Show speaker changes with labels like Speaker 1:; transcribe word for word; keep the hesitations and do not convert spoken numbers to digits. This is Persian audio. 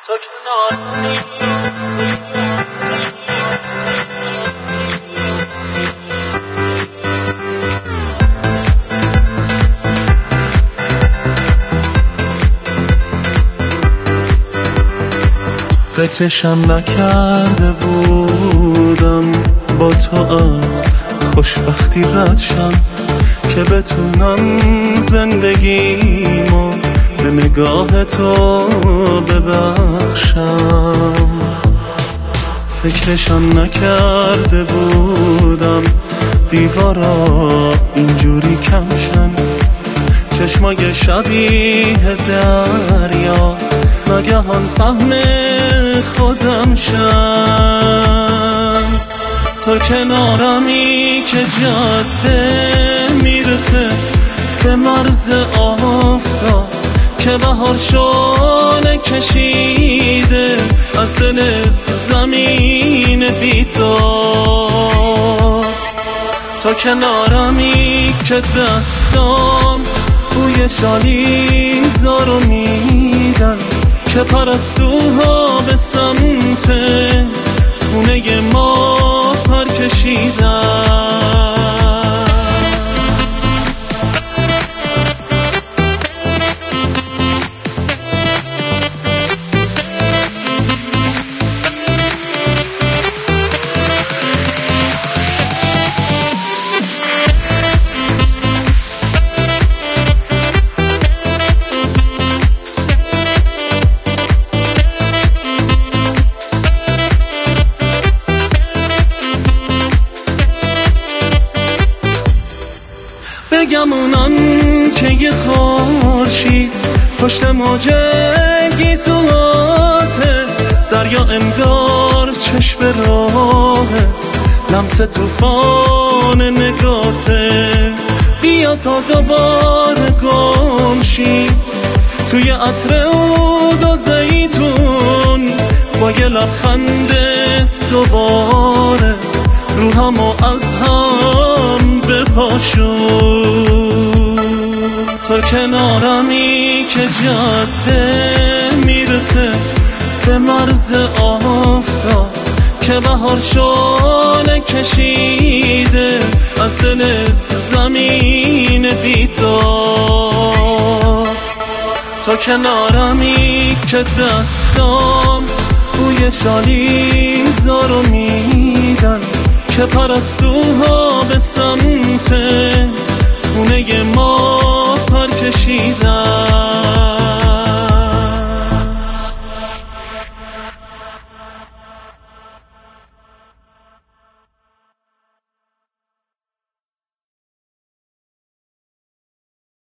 Speaker 1: تو کناری
Speaker 2: فکرشم نکرده بودم با تو از خوشبختی رد شم که بتونم زندگیمو به نگاه تو ببخشم. فکرشم نکرده بودم دیوارا اینجوری کمشن، چشمای شبیه دریا ناگهان سهم خودم شن. تو کنارمی که جاده میرسه به مرز آفتاب که بهار شعله کشیده از دل زمین بی‌تاب. تو کنارمی که دستام بوی شالیزارو میدن که پرستوها به سمت خونه ما پر کشیدن. بگمونن که یه خورشید پشت موج گیسواته، دریا انگار چشم راهه، لمس توفان نگاته. بیا تا دوباره گم شی توی عطر عود و زیتون، با یه لبخندت دوباره روحمو از هم بپاشون. تو کنارمی که جاده میرسه به مرز آفتاب که بهار شعله کشیده از دل زمین بی‌تاب. تو کنارمی که دستام بوی شالیزارو میدن که پرستوها به سمت خونه ما پر کشیدن.